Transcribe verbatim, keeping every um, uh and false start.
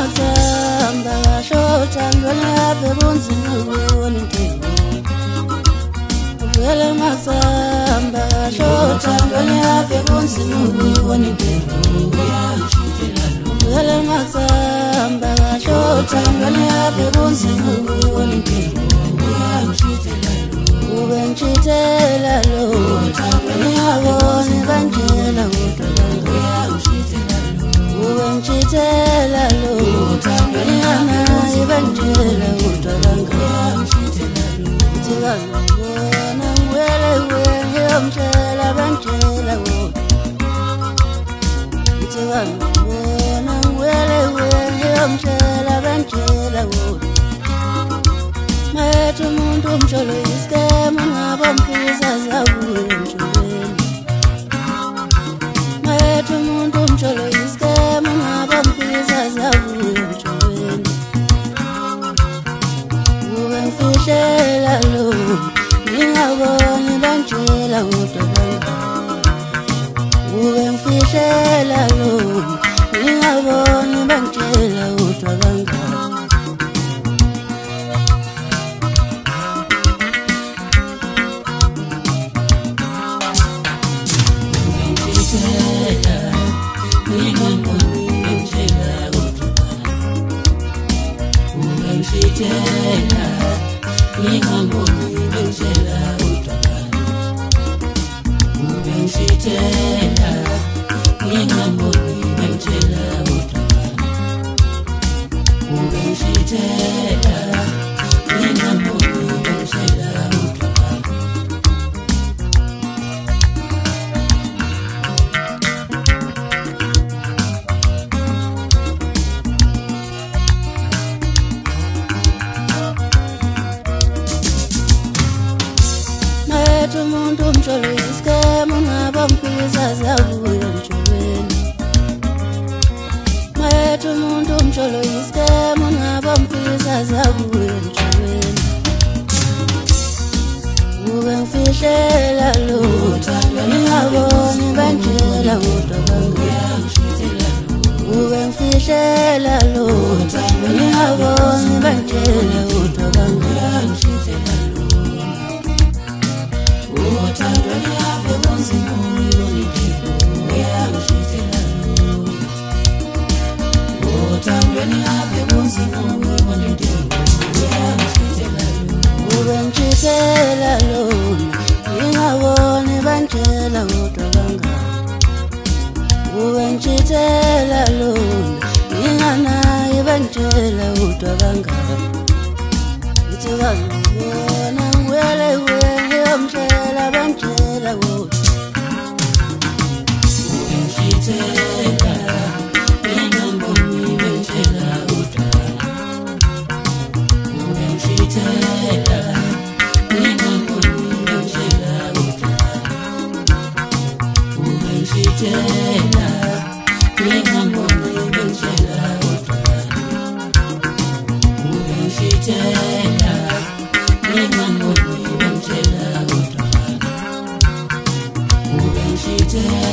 masamba shota ngona bebunzi ngoni ntego Uvele masamba shota ngona bebunzi ngoni ntego Uvele masamba shota ngona bebunzi ngoni ntego Ube nchitela lo Ngiyabona banjela udabanga Ube nchitela lo Ngiyana ibanjela udabanga Ntiga ngibona ngwele wenge omtshela banjela udabanga Ntiga ngibona ngwele wenge omtshela banjela udabanga Mayetu muntu mcholo iskema ngabo mpisa zabuye mcholweni Mayetu muntu mcholo iskema ngabo mpisa zabuye mcholweni Ube ngifishela lo Ngingaboni banjela udabanga Ube ngifishela lo Ngingaboni banjela udabanga Ngitshela ngingamboni ngitshela udabana Ube ngitshela ngingamboni ngitshela udabana Ube ngitshela ngingamboni ngitshela udabana Umuntu mcholo iskema ngabo mpisa zabuye mcholweni Mayetu umuntu mcholo iskema ngabo mpisa zabuye mcholweni Ube ngifishela lo Ngiyaboni banjela udabanga Ube ngifishela lo Ngiyaboni banjela udabanga Utandweni yabe bonzi ngoni ntego Uyangishitela lo Utandweni yabe bonzi ngoni ntego Uyangishitela lo Ube ngishitela lo Ngingaboni banjela udabanga Ube ngishitela lo Nginganaye banjela udabanga Ngithi ngibona ngwele wenge omtshela banjela udabanga Ube ngishitela ngingamboni banjela udabanga Ube ngishitela ngingamboni banjela udabanga Ube ngishitela ngingamboni banjela udabanga Ube ngishitela ngingamboni banjela udabanga Ube ngishitela